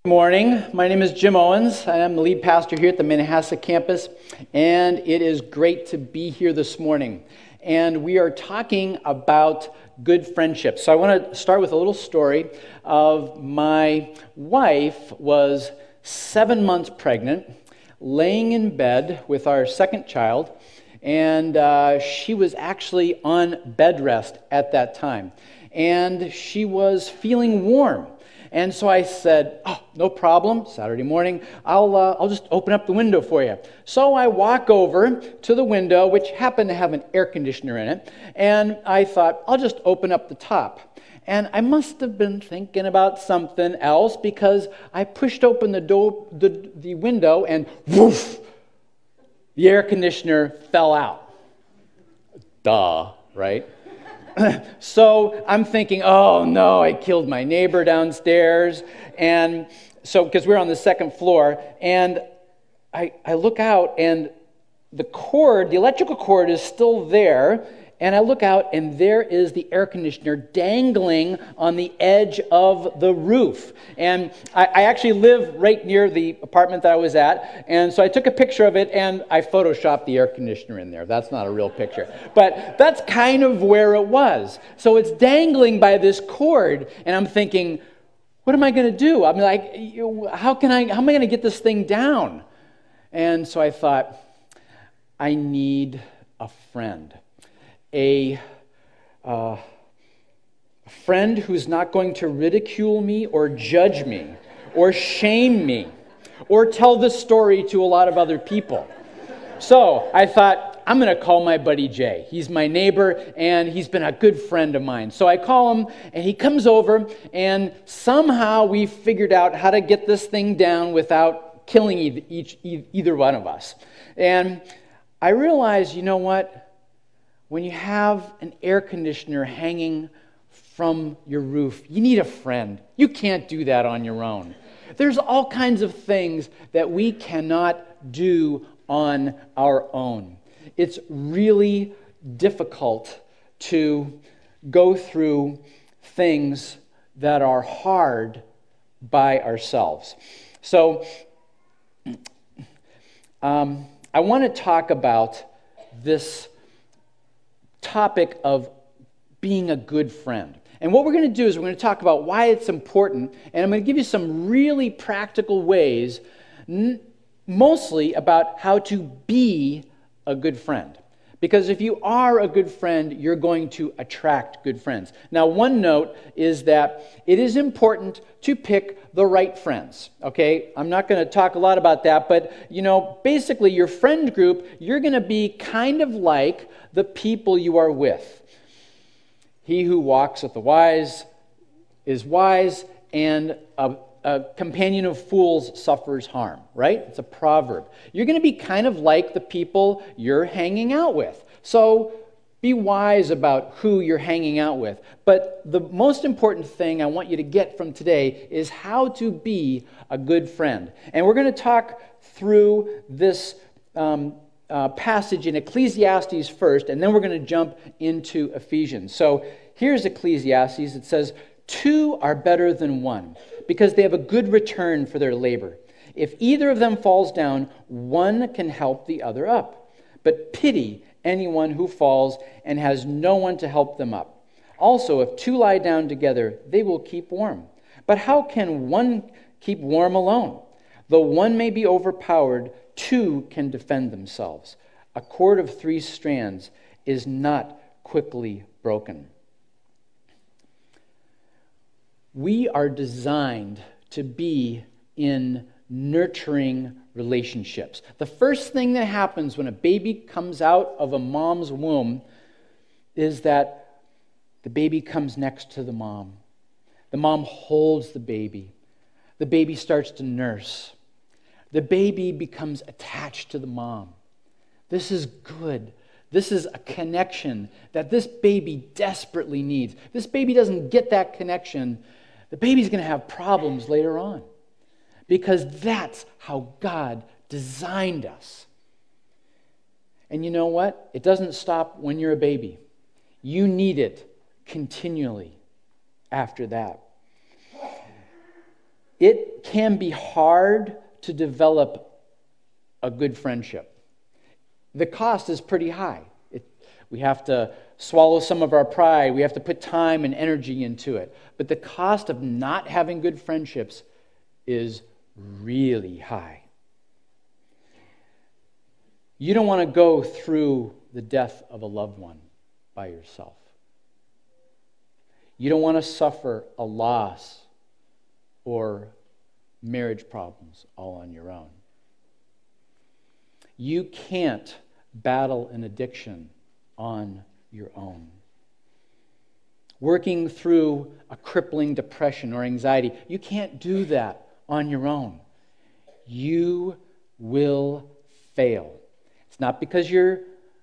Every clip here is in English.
Good morning. My name is Jim Owens. I am the lead pastor here at the Manhasset campus, and it is great to be here this morning. And we are talking about good friendships. So I want to start with a little story of my wife was 7 months pregnant, laying in bed with our second child, and she was actually on bed rest at that time. And she was feeling warm. And so I said, "Oh, no problem. Saturday morning, I'll just open up the window for you." So I walk over to the window, which happened to have an air conditioner in it, and I thought, I'll just open up the top. And I must have been thinking about something else because I pushed open the window, and woof, the air conditioner fell out. Duh, right? So I'm thinking, oh no, I killed my neighbor downstairs. And so, because we're on the second floor, and I look out, and the electrical cord is still there. And I look out, and there is the air conditioner dangling on the edge of the roof. And I actually live right near the apartment that I was at. And so I took a picture of it, and I photoshopped the air conditioner in there. That's not a real picture. But that's kind of where it was. So it's dangling by this cord, and I'm thinking, what am I going to do? I'm like, how am I going to get this thing down? And so I thought, I need a friend. A friend who's not going to ridicule me or judge me or shame me or tell this story to a lot of other people. So I thought, I'm going to call my buddy Jay. He's my neighbor, and he's been a good friend of mine. So I call him, and he comes over, and somehow we figured out how to get this thing down without killing either one of us. And I realized, you know what? When you have an air conditioner hanging from your roof, you need a friend. You can't do that on your own. There's all kinds of things that we cannot do on our own. It's really difficult to go through things that are hard by ourselves. So, I want to talk about this topic of being a good friend. And what we're going to do is we're going to talk about why it's important, and I'm going to give you some really practical ways, mostly about how to be a good friend. Because if you are a good friend, you're going to attract good friends. Now, one note is that it is important to pick the right friends, okay? I'm not going to talk a lot about that, but, basically your friend group, you're going to be kind of like the people you are with. He who walks with the wise is wise, and a companion of fools suffers harm, right? It's a proverb. You're going to be kind of like the people you're hanging out with. So be wise about who you're hanging out with. But the most important thing I want you to get from today is how to be a good friend. And we're going to talk through this passage in Ecclesiastes first, and then we're going to jump into Ephesians. So here's Ecclesiastes. It says, "Two are better than one, because they have a good return for their labor. If either of them falls down, one can help the other up. But pity anyone who falls and has no one to help them up. Also, if two lie down together, they will keep warm. But how can one keep warm alone? Though one may be overpowered, two can defend themselves. A cord of 3 strands is not quickly broken." We are designed to be in nurturing relationships. The first thing that happens when a baby comes out of a mom's womb is that the baby comes next to the mom. The mom holds the baby. The baby starts to nurse. The baby becomes attached to the mom. This is good. This is a connection that this baby desperately needs. If this baby doesn't get that connection, the baby's going to have problems later on, because that's how God designed us. And you know what? It doesn't stop when you're a baby. You need it continually after that. it can be hard to develop a good friendship. The cost is pretty high. We have to swallow some of our pride. We have to put time and energy into it. But the cost of not having good friendships is really high. You don't want to go through the death of a loved one by yourself. You don't want to suffer a loss or marriage problems all on your own. You can't battle an addiction on your own. Working through a crippling depression or anxiety, you can't do that on your own. You will fail. It's not because you're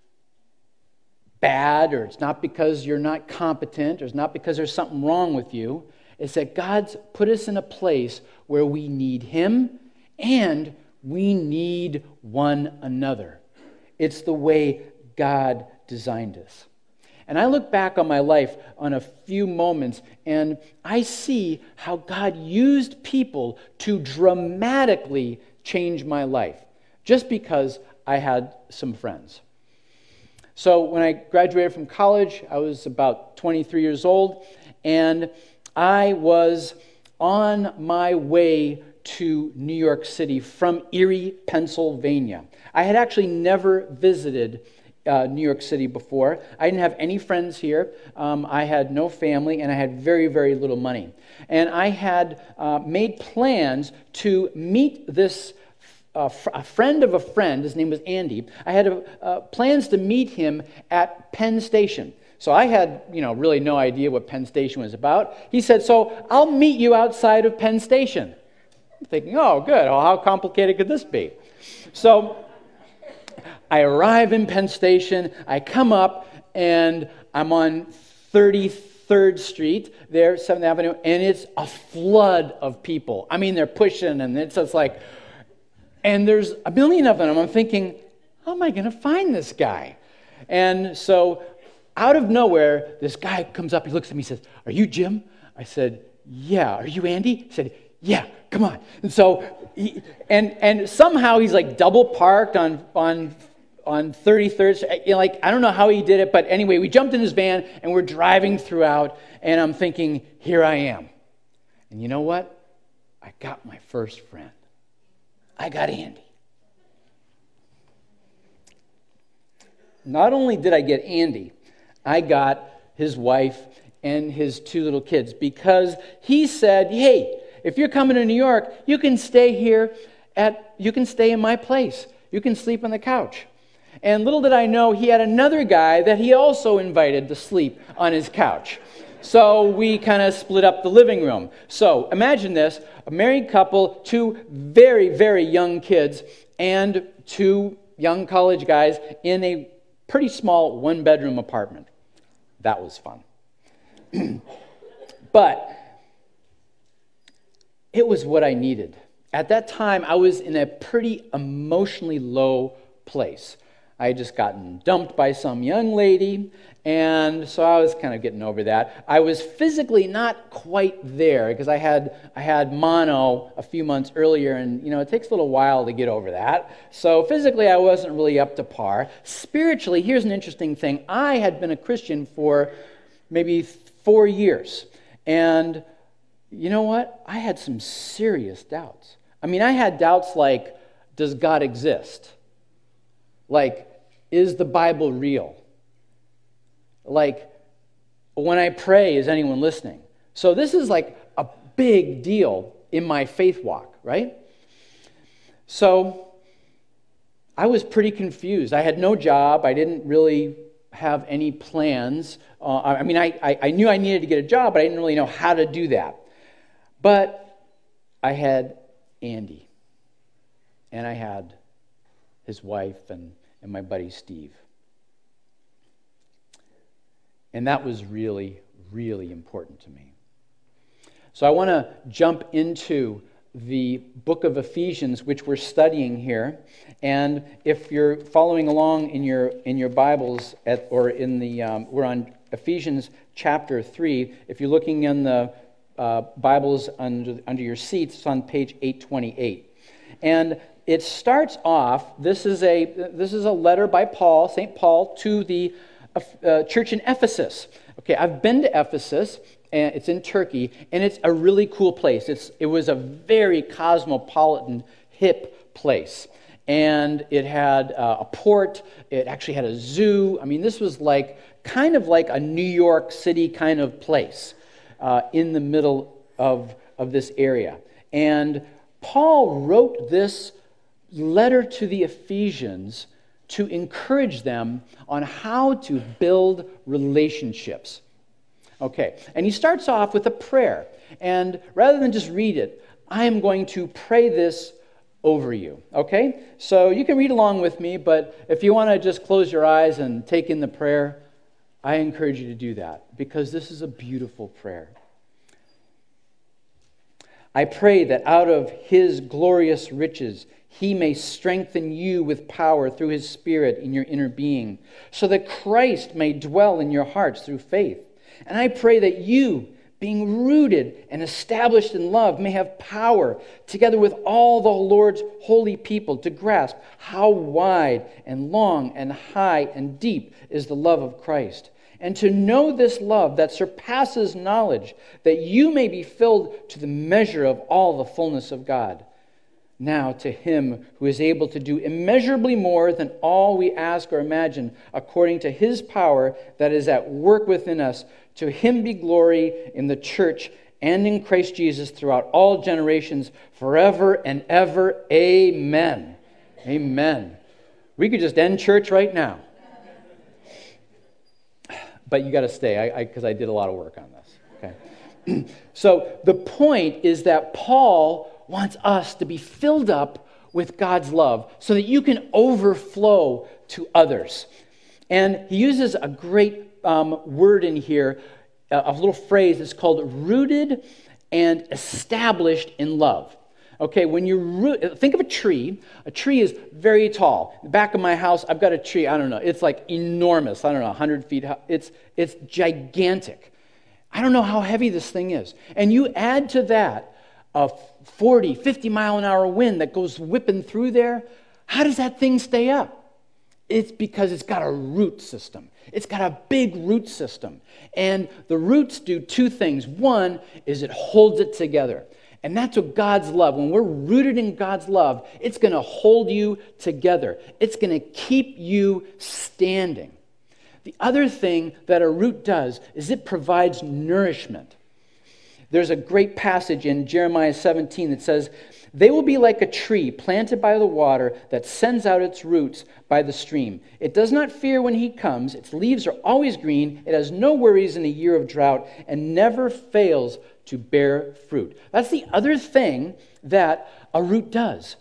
bad, or it's not because you're not competent, or it's not because there's something wrong with you. It's that God's put us in a place where we need Him and we need one another. It's the way God designed us. And I look back on my life on a few moments, and I see how God used people to dramatically change my life just because I had some friends. So when I graduated from college, I was about 23 years old, and I was on my way to New York City from Erie, Pennsylvania. I had actually never visited New York City before. I didn't have any friends here. I had no family, and I had very, very little money. And I had made plans to meet this a friend of a friend. His name was Andy. I had plans to meet him at Penn Station. So I had, really no idea what Penn Station was about. He said, "So I'll meet you outside of Penn Station." I'm thinking, "Oh, good. Well, how complicated could this be?" So I arrive in Penn Station. I come up, and I'm on 33rd Street there, 7th Avenue, and it's a flood of people. I mean, they're pushing, and it's just like, and there's a million of them. I'm thinking, how am I going to find this guy? And so out of nowhere, this guy comes up. He looks at me and says, "Are you Jim?" I said, "Yeah." "Are you Andy?" He said, "Yeah, come on." And so, and somehow he's like double parked on 33rd Street. I don't know how he did it, but anyway, we jumped in his van and we're driving throughout, and I'm thinking, here I am. And you know what? I got my first friend. I got Andy. Not only did I get Andy, I got his wife and his 2 little kids, because he said, "Hey, if you're coming to New York, you can stay in my place. You can sleep on the couch." And little did I know, he had another guy that he also invited to sleep on his couch. So we kind of split up the living room. So imagine this, a married couple, 2 very, very young kids, and 2 young college guys in a pretty small 1-bedroom apartment. That was fun. But it was what I needed. At that time, I was in a pretty emotionally low place. I had just gotten dumped by some young lady, and so I was kind of getting over that. I was physically not quite there because I had mono a few months earlier, and it takes a little while to get over that. So physically, I wasn't really up to par. Spiritually, here's an interesting thing. I had been a Christian for maybe 4 years, and you know what? I had some serious doubts. I mean, I had doubts like, does God exist? Like, is the Bible real? Like, when I pray, is anyone listening? So this is like a big deal in my faith walk, right? So I was pretty confused. I had no job. I didn't really have any plans. I knew I needed to get a job, but I didn't really know how to do that. But I had Andy, and I had his wife and my buddy Steve. And that was really, really important to me. So I want to jump into the book of Ephesians, which we're studying here. And if you're following along in your Bibles, we're on Ephesians chapter 3. If you're looking in the Bibles under your seats, it's on page 828. And it starts off, this is a letter by Paul, St. Paul, to the church in Ephesus. Okay, I've been to Ephesus, and it's in Turkey, and it's a really cool place. It was a very cosmopolitan, hip place. And it had a port, it actually had a zoo. I mean, this was kind of like a New York City kind of place in the middle of this area. And Paul wrote this letter to the Ephesians to encourage them on how to build relationships. Okay, and he starts off with a prayer. And rather than just read it, I am going to pray this over you. Okay? So you can read along with me, but if you want to just close your eyes and take in the prayer, I encourage you to do that, because this is a beautiful prayer. I pray that out of His glorious riches, He may strengthen you with power through His Spirit in your inner being, so that Christ may dwell in your hearts through faith. And I pray that you, being rooted and established in love, may have power, together with all the Lord's holy people, to grasp how wide and long and high and deep is the love of Christ, and to know this love that surpasses knowledge, that you may be filled to the measure of all the fullness of God. Now to Him who is able to do immeasurably more than all we ask or imagine, according to His power that is at work within us, to Him be glory in the church and in Christ Jesus throughout all generations, forever and ever. Amen. Amen. We could just end church right now. But you got to stay, because I did a lot of work on this. Okay. So the point is that Paul wants us to be filled up with God's love so that you can overflow to others. And he uses a great word in here, a little phrase. It's called rooted and established in love. Okay, when you think of a tree. A tree is very tall. In the back of my house, I've got a tree, I don't know, it's like enormous. I don't know, 100 feet high. It's gigantic. I don't know how heavy this thing is. And you add to that a 40, 50 mile an hour wind that goes whipping through there. How does that thing stay up? It's because it's got a root system. It's got a big root system. And the roots do two things. One is it holds it together. And that's what God's love, when we're rooted in God's love, it's going to hold you together. It's going to keep you standing. The other thing that a root does is it provides nourishment. There's a great passage in Jeremiah 17 that says, "They will be like a tree planted by the water that sends out its roots by the stream. It does not fear when heat comes. Its leaves are always green. It has no worries in a year of drought and never fails to bear fruit." That's the other thing that a root does.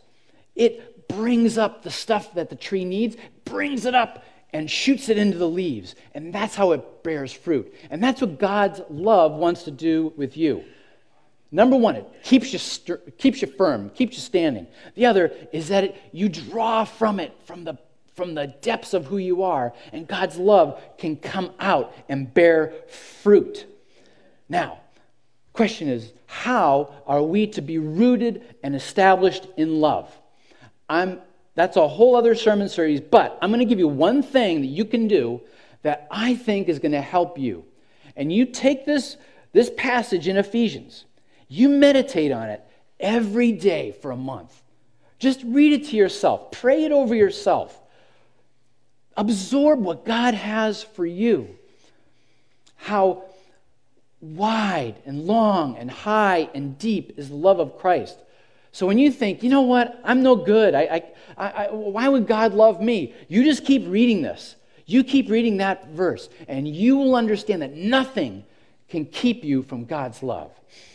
It brings up the stuff that the tree needs, brings it up and shoots it into the leaves. And that's how it bears fruit. And that's what God's love wants to do with you. Number one, it keeps you firm, keeps you standing. The other is that you draw from it, from the depths of who you are, and God's love can come out and bear fruit. Now, the question is, how are we to be rooted and established in love? That's a whole other sermon series, but I'm going to give you one thing that you can do that I think is going to help you. And you take this passage in Ephesians, you meditate on it every day for a month. Just read it to yourself. Pray it over yourself. Absorb what God has for you. How wide and long and high and deep is the love of Christ. So when you think, you know what, I'm no good. Why would God love me? You just keep reading this. You keep reading that verse, and you will understand that nothing can keep you from God's love.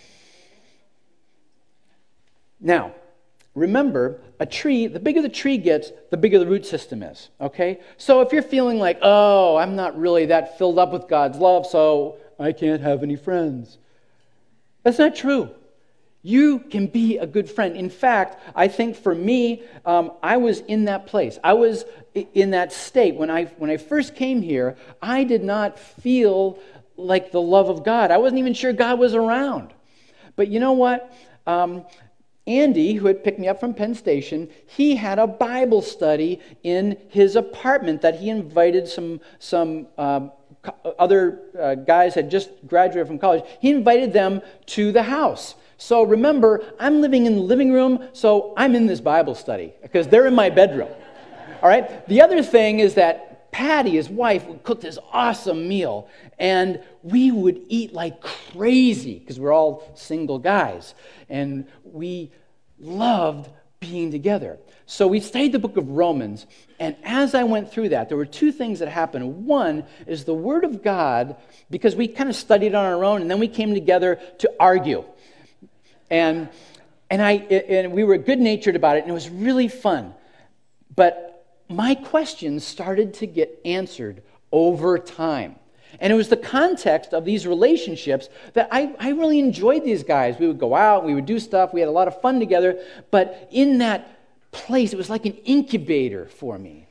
Now, remember, a tree, the bigger the tree gets, the bigger the root system is, okay? So if you're feeling like, oh, I'm not really that filled up with God's love, so I can't have any friends. That's not true. You can be a good friend. In fact, I think for me, I was in that place. I was in that state. When I first came here, I did not feel like the love of God. I wasn't even sure God was around. But you know what? Andy, who had picked me up from Penn Station, he had a Bible study in his apartment that he invited some other guys had just graduated from college. He invited them to the house. So remember, I'm living in the living room, so I'm in this Bible study because they're in my bedroom. All right? The other thing is that Patty, his wife, would cook this awesome meal, and we would eat like crazy because we're all single guys, and we loved being together. So we studied the book of Romans, and as I went through that, there were two things that happened. One is the Word of God, because we kind of studied on our own, and then we came together to argue. And we were good-natured about it, and it was really fun. But my questions started to get answered over time. And it was the context of these relationships that I really enjoyed these guys. We would go out, we would do stuff, we had a lot of fun together, but in that place, it was like an incubator for me.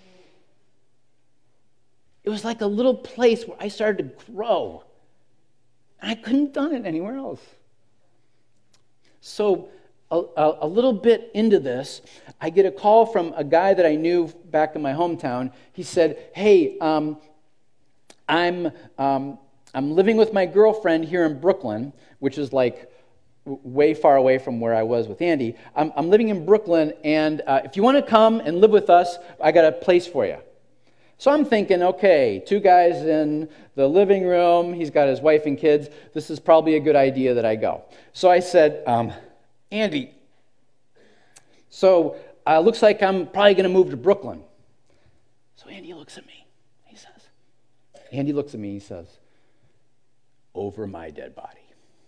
It was like a little place where I started to grow. And I couldn't have done it anywhere else. So a little bit into this, I get a call from a guy that I knew back in my hometown. He said, "Hey, I'm living with my girlfriend here in Brooklyn," which is like way far away from where I was with Andy. I'm living in Brooklyn, and if you want to come and live with us, I got a place for you. So I'm thinking, okay, two guys in the living room, he's got his wife and kids, this is probably a good idea that I go. So I said, Andy, so looks like I'm probably going to move to Brooklyn. So Andy looks at me, he says, "Over my dead body."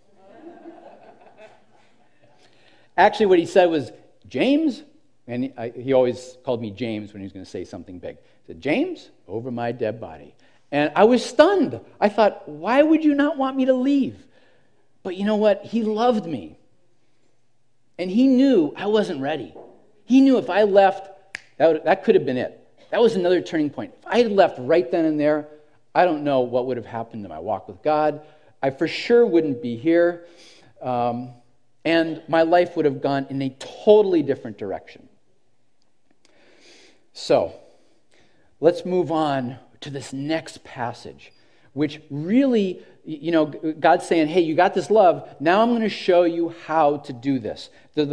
Actually, what he said was, "James," and he always called me James when he was going to say something big. He said, "James, over my dead body." And I was stunned. I thought, why would you not want me to leave? But you know what? He loved me. And he knew I wasn't ready. He knew if I left, that could have been it. That was another turning point. If I had left right then and there, I don't know what would have happened to my walk with God. I for sure wouldn't be here. And my life would have gone in a totally different direction. So, let's move on to this next passage, which really, God's saying, hey, you got this love. Now I'm going to show you how to do this.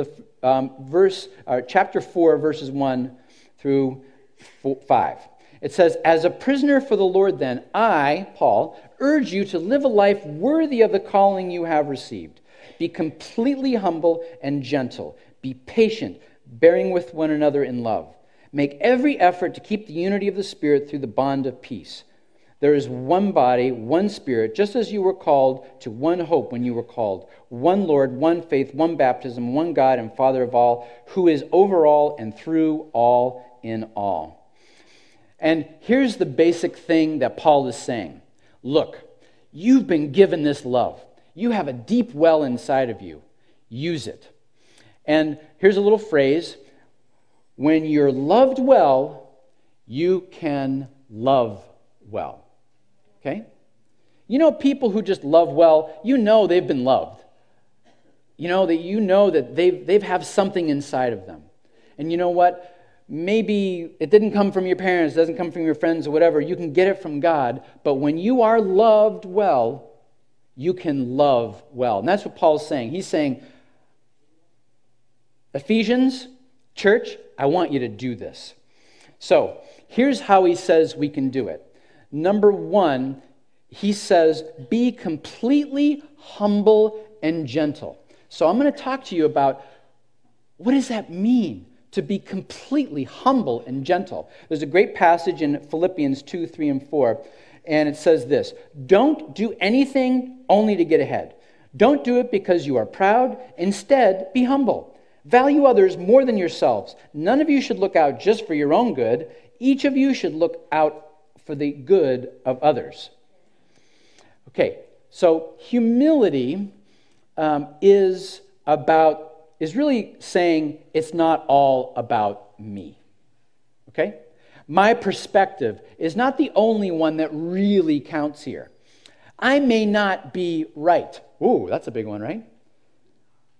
Chapter 4, verses 1 through 5. It says, "As a prisoner for the Lord then, I, Paul, urge you to live a life worthy of the calling you have received. Be completely humble and gentle. Be patient, bearing with one another in love. Make every effort to keep the unity of the Spirit through the bond of peace. There is one body, one Spirit, just as you were called to one hope when you were called. One Lord, one faith, one baptism, one God and Father of all, who is over all and through all in all." And here's the basic thing that Paul is saying. Look, you've been given this love. You have a deep well inside of you. Use it. And here's a little phrase. When you're loved well, you can love well. Okay? You know people who just love well, they've been loved. That they have something inside of them. And you know what? Maybe it didn't come from your parents, it doesn't come from your friends or whatever. You can get it from God. But when you are loved well, you can love well. And that's what Paul's saying. He's saying, Ephesians, church, I want you to do this. So, here's how he says we can do it. Number one, he says, be completely humble and gentle. So I'm going to talk to you about what does that mean to be completely humble and gentle. There's a great passage in Philippians 2, 3, and 4, and it says this: "Don't do anything only to get ahead. Don't do it because you are proud. Instead, be humble. Value others more than yourselves. None of you should look out just for your own good. Each of you should look out for the good of others." Okay, so humility is really saying it's not all about me. Okay? My perspective is not the only one that really counts here. I may not be right. Ooh, that's a big one, right?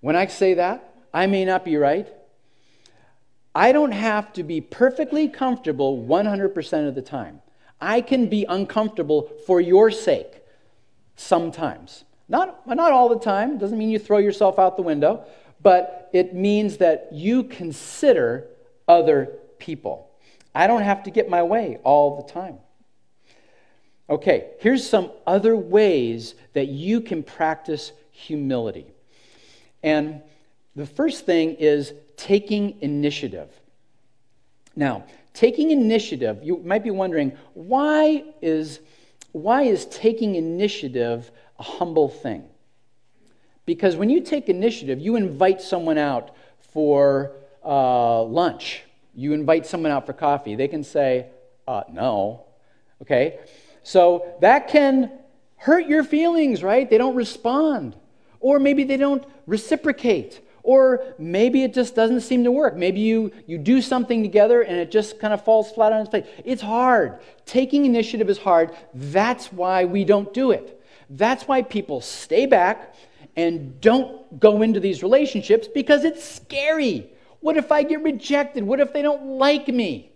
When I say that, I may not be right. I don't have to be perfectly comfortable 100% of the time. I can be uncomfortable for your sake sometimes. Not all the time. Doesn't mean you throw yourself out the window, but it means that you consider other people. I don't have to get my way all the time. Okay, here's some other ways that you can practice humility. And the first thing is taking initiative. Now, taking initiative, you might be wondering, why is taking initiative a humble thing? Because when you take initiative, you invite someone out for lunch. You invite someone out for coffee. They can say, no. Okay? So that can hurt your feelings, right? They don't respond. Or maybe they don't reciprocate. Or maybe it just doesn't seem to work. Maybe you do something together and it just kind of falls flat on its face. It's hard. Taking initiative is hard. That's why we don't do it. That's why people stay back and don't go into these relationships, because it's scary. What if I get rejected? What if they don't like me?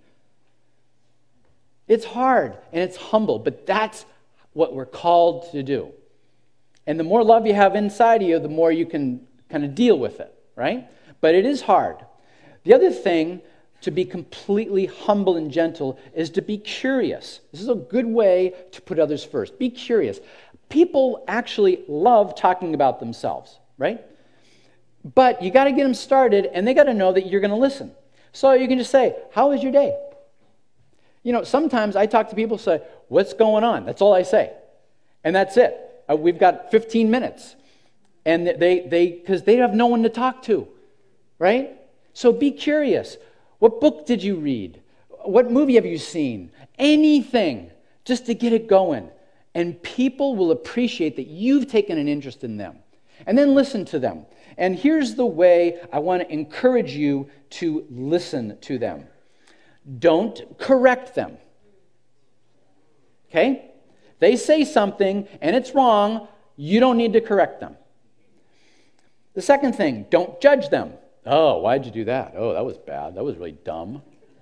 It's hard and it's humble, but that's what we're called to do. And the more love you have inside of you, the more you can kind of deal with it, right? But it is hard. The other thing, to be completely humble and gentle, is to be curious. This is a good way to put others first. Be curious. People actually love talking about themselves, right? But you got to get them started, and they got to know that you're going to listen. So you can just say, how was your day? You know, sometimes I talk to people and say, what's going on? That's all I say. And that's it. We've got 15 minutes. And because they have no one to talk to, right? So be curious. What book did you read? What movie have you seen? Anything, just to get it going. And people will appreciate that you've taken an interest in them. And then listen to them. And here's the way I want to encourage you to listen to them. Don't correct them. Okay? They say something and it's wrong, you don't need to correct them. The second thing, don't judge them. Oh, why'd you do that? Oh, that was bad. That was really dumb.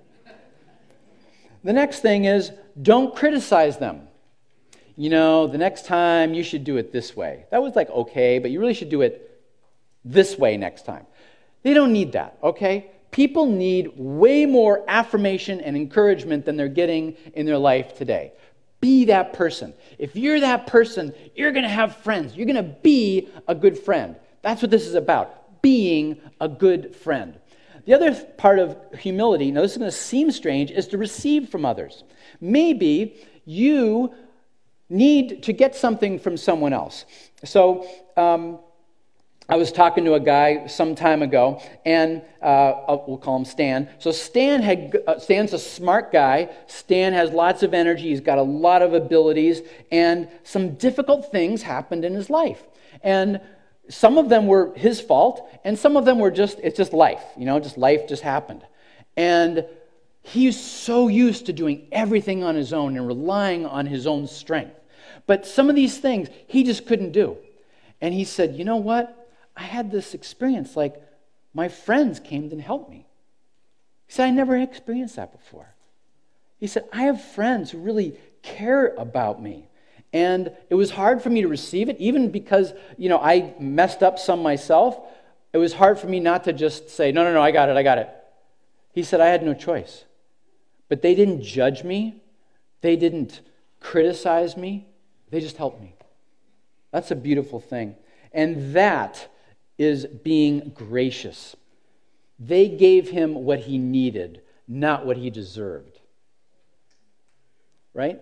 The next thing is, don't criticize them. You know, the next time you should do it this way. That was like okay, but you really should do it this way next time. They don't need that, okay? People need way more affirmation and encouragement than they're getting in their life today. Be that person. If you're that person, you're going to have friends. You're going to be a good friend. That's what this is about, being a good friend. The other part of humility, now this is going to seem strange, is to receive from others. Maybe you need to get something from someone else. So I was talking to a guy some time ago, and we'll call him Stan. So Stan's a smart guy. Stan has lots of energy. He's got a lot of abilities, and some difficult things happened in his life. And some of them were his fault, and some of them were it's just life. You know, just life just happened. And he's so used to doing everything on his own and relying on his own strength. But some of these things he just couldn't do. And he said, you know what? I had this experience, like my friends came and helped me. He said, I never experienced that before. He said, I have friends who really care about me. And it was hard for me to receive it, even because, you know, I messed up some myself. It was hard for me not to just say, no, I got it. He said, I had no choice. But they didn't judge me. They didn't criticize me. They just helped me. That's a beautiful thing. And that is being gracious. They gave him what he needed, not what he deserved. Right?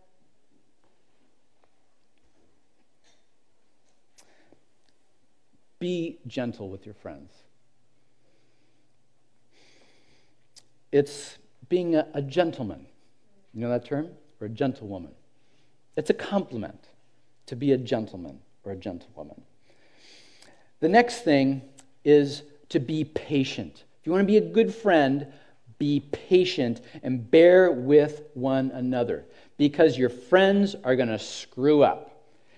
Be gentle with your friends. It's being a gentleman. You know that term? Or a gentlewoman. It's a compliment to be a gentleman or a gentlewoman. The next thing is to be patient. If you want to be a good friend, be patient and bear with one another, because your friends are going to screw up.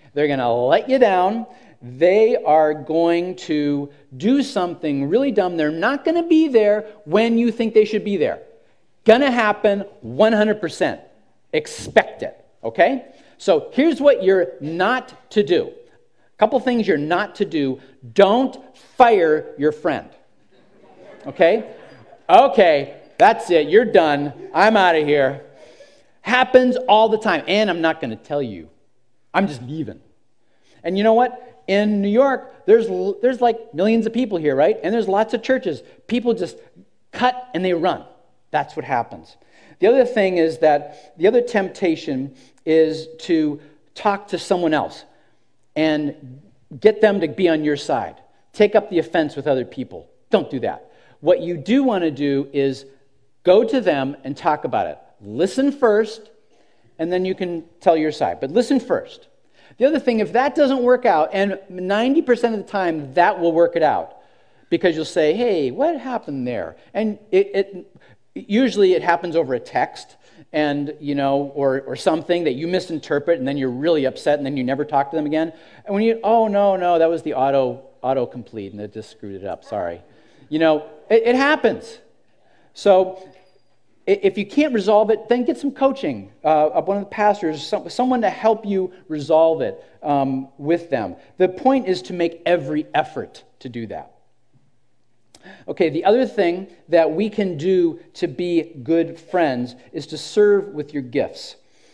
They're going to let you down. They are going to do something really dumb. They're not going to be there when you think they should be there. Going to happen 100%. Expect it, okay? So here's what you're not to do. A couple things you're not to do. Don't fire your friend, okay? Okay, that's it. You're done. I'm out of here. Happens all the time. And I'm not going to tell you. I'm just leaving. And you know what? In New York, there's like millions of people here, right? And there's lots of churches. People just cut and they run. That's what happens. The other thing is that the other temptation is to talk to someone else and get them to be on your side. Take up the offense with other people. Don't do that. What you do want to do is go to them and talk about it. Listen first, and then you can tell your side. But listen first. The other thing, if that doesn't work out, and 90% of the time that will work it out, because you'll say, hey, what happened there? And usually it happens over a text, and or something that you misinterpret, and then you're really upset, and then you never talk to them again. And when no, that was the autocomplete, and it just screwed it up. Sorry. It happens. So if you can't resolve it, then get some coaching. One of the pastors, someone to help you resolve it with them. The point is to make every effort to do that. Okay, the other thing that we can do to be good friends is to serve with your gifts.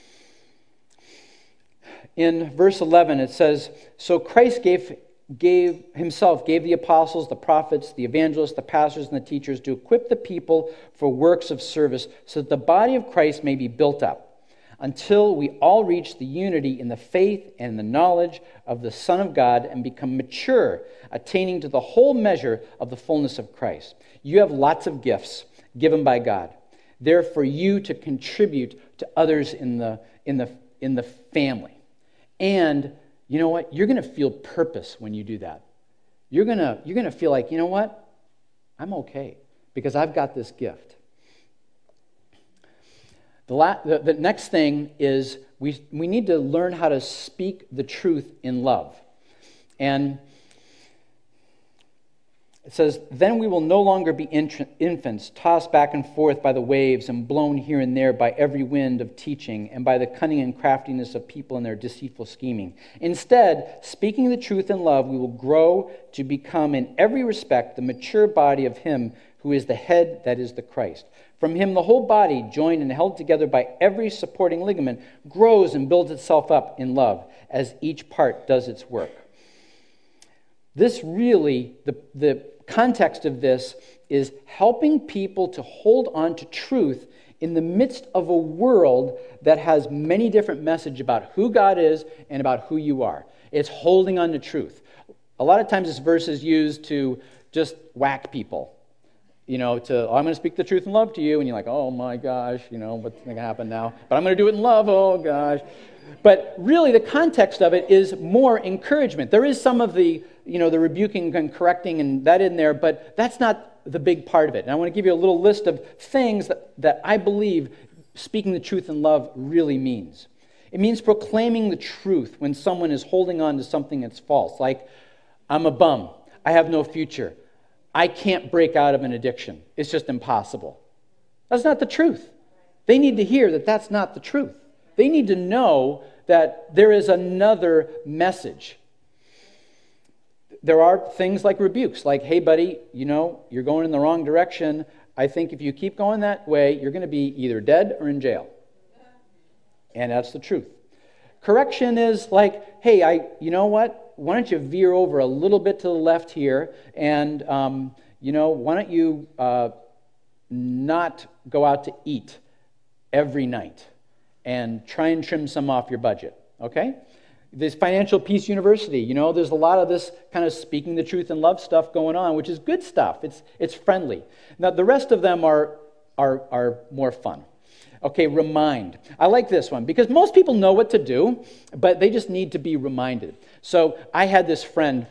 In verse 11 it says, so Christ gave the apostles, the prophets, the evangelists, the pastors, and the teachers to equip the people for works of service so that the body of Christ may be built up until we all reach the unity in the faith and the knowledge of the Son of God and become mature, attaining to the whole measure of the fullness of Christ. You have lots of gifts given by God. They're for you to contribute to others in the family. And you know what? You're going to feel purpose when you do that. You're going to feel like, you know what? I'm okay because I've got this gift. The next thing is we need to learn how to speak the truth in love. And it says, then we will no longer be infants, tossed back and forth by the waves and blown here and there by every wind of teaching and by the cunning and craftiness of people and their deceitful scheming. Instead, speaking the truth in love, we will grow to become in every respect the mature body of Him who is the head, that is the Christ. From Him the whole body, joined and held together by every supporting ligament, grows and builds itself up in love as each part does its work. This really, the context of this is helping people to hold on to truth in the midst of a world that has many different messages about who God is and about who you are. It's holding on to truth. A lot of times this verse is used to just whack people. I'm going to speak the truth in love to you, and you're like, oh my gosh, what's going to happen now? But I'm going to do it in love, oh gosh. But really the context of it is more encouragement. There is some of the rebuking and correcting and that in there, but that's not the big part of it. And I want to give you a little list of things that I believe speaking the truth in love really means. It means proclaiming the truth when someone is holding on to something that's false, like, I'm a bum, I have no future, I can't break out of an addiction, it's just impossible. That's not the truth. They need to hear that that's not the truth. They need to know that there is another message. There are things like rebukes, like, hey, buddy, you're going in the wrong direction. I think if you keep going that way, you're going to be either dead or in jail. And that's the truth. Correction is like, hey, you know what? Why don't you veer over a little bit to the left here, and, why don't you not go out to eat every night and try and trim some off your budget, okay? This Financial Peace University, there's a lot of this kind of speaking the truth and love stuff going on, which is good stuff. It's friendly. Now, the rest of them are more fun. Okay, remind. I like this one because most people know what to do, but they just need to be reminded. So I had this friend,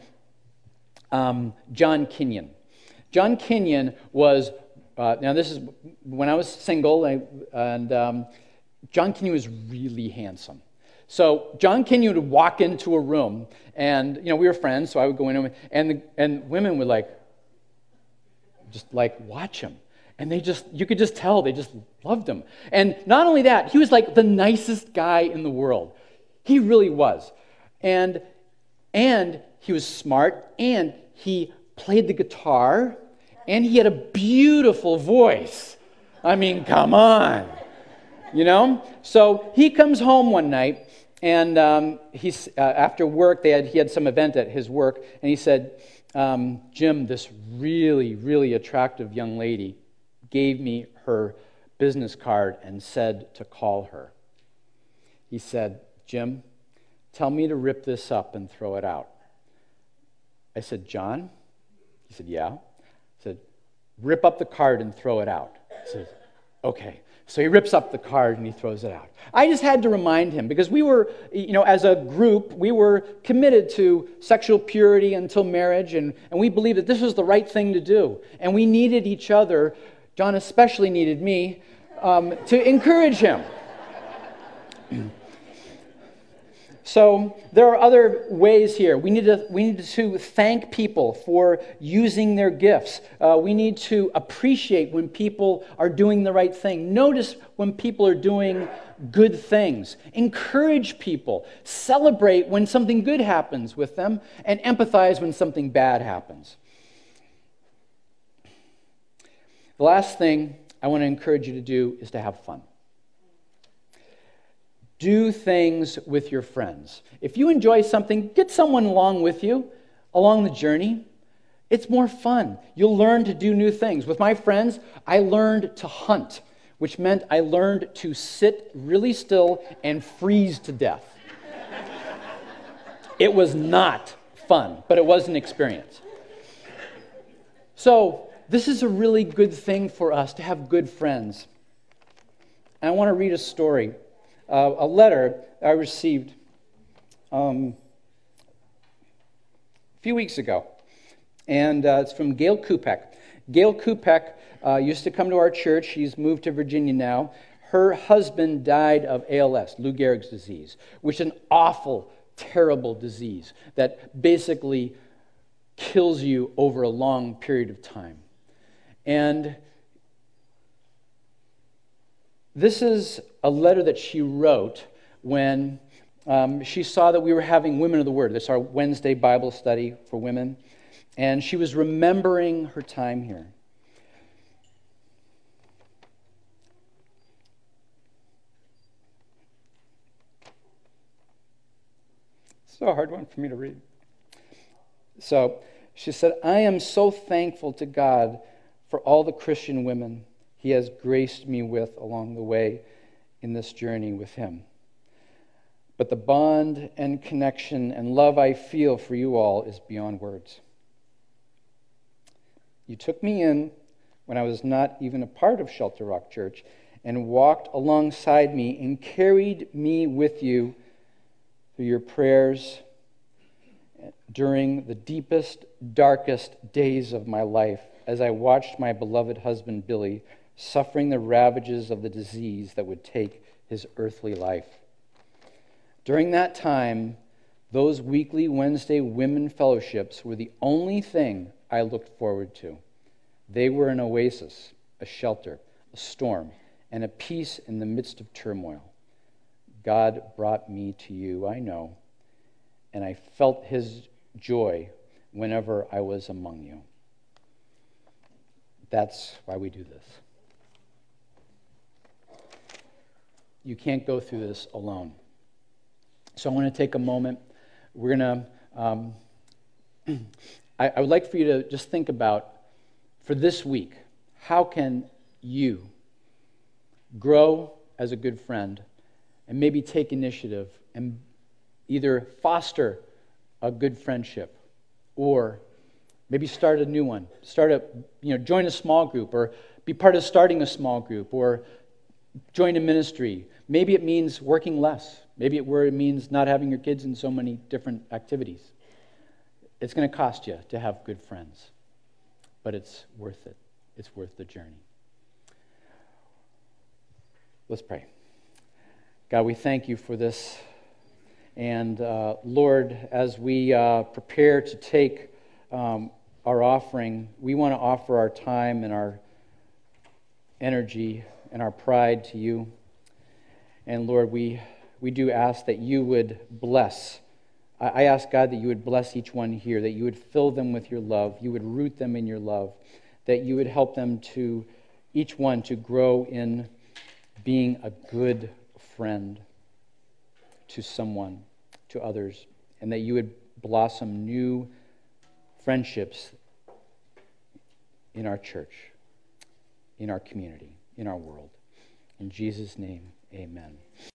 John Kenyon. John Kenyon was, now this is when I was single, and John Kenyon was really handsome. So John Kenyon would walk into a room, and we were friends, so I would go in, and women would just watch him, and you could just tell they just loved him. And not only that, he was like the nicest guy in the world. He really was, and he was smart, and he played the guitar, and he had a beautiful voice. I mean, come on, So he comes home one night, and he's after work. He had some event at his work, and he said, "Jim, this really, really attractive young lady gave me her business card and said to call her." He said, "Jim, tell me to rip this up and throw it out." I said, "John?" He said, "Yeah." I said, "Rip up the card and throw it out." He said, "Okay." So he rips up the card and he throws it out. I just had to remind him, because we were, as a group, we were committed to sexual purity until marriage, and we believed that this was the right thing to do. And we needed each other. John especially needed me to encourage him. So there are other ways here. We need to thank people for using their gifts. We need to appreciate when people are doing the right thing. Notice when people are doing good things. Encourage people. Celebrate when something good happens with them, and empathize when something bad happens. The last thing I want to encourage you to do is to have fun. Do things with your friends. If you enjoy something, get someone along with you along the journey. It's more fun. You'll learn to do new things. With my friends, I learned to hunt, which meant I learned to sit really still and freeze to death. It was not fun, but it was an experience. So, this is a really good thing for us to have good friends. And I want to read a story. A letter I received a few weeks ago, and it's from Gail Kupek. Gail Kupek used to come to our church. She's moved to Virginia now. Her husband died of ALS, Lou Gehrig's disease, which is an awful, terrible disease that basically kills you over a long period of time. And this is a letter that she wrote when she saw that we were having Women of the Word. This is our Wednesday Bible study for women. And she was remembering her time here. It's a hard one for me to read. So she said, "I am so thankful to God for all the Christian women He has graced me with along the way in this journey with Him. But the bond and connection and love I feel for you all is beyond words. You took me in when I was not even a part of Shelter Rock Church and walked alongside me and carried me with you through your prayers during the deepest, darkest days of my life as I watched my beloved husband Billy suffering the ravages of the disease that would take his earthly life. During that time, those weekly Wednesday women fellowships were the only thing I looked forward to. They were an oasis, a shelter, a storm, and a peace in the midst of turmoil. God brought me to you, I know, and I felt His joy whenever I was among you." That's why we do this. You can't go through this alone. So I want to take a moment. We're going to, I would like for you to just think about, for this week, how can you grow as a good friend and maybe take initiative and either foster a good friendship or maybe start a new one. Join a small group or be part of starting a small group or join a ministry. Maybe it means working less. Maybe it means not having your kids in so many different activities. It's going to cost you to have good friends, but it's worth it. It's worth the journey. Let's pray. God, we thank you for this And Lord, as we prepare to take our offering, we want to offer our time and our energy and our pride to you. And Lord, we do ask that you would bless. I ask, God, that you would bless each one here, that you would fill them with your love, you would root them in your love, that you would help them to, each one, to grow in being a good friend to someone, to others, and that you would blossom new friendships in our church, in our community, in our world. In Jesus' name, amen.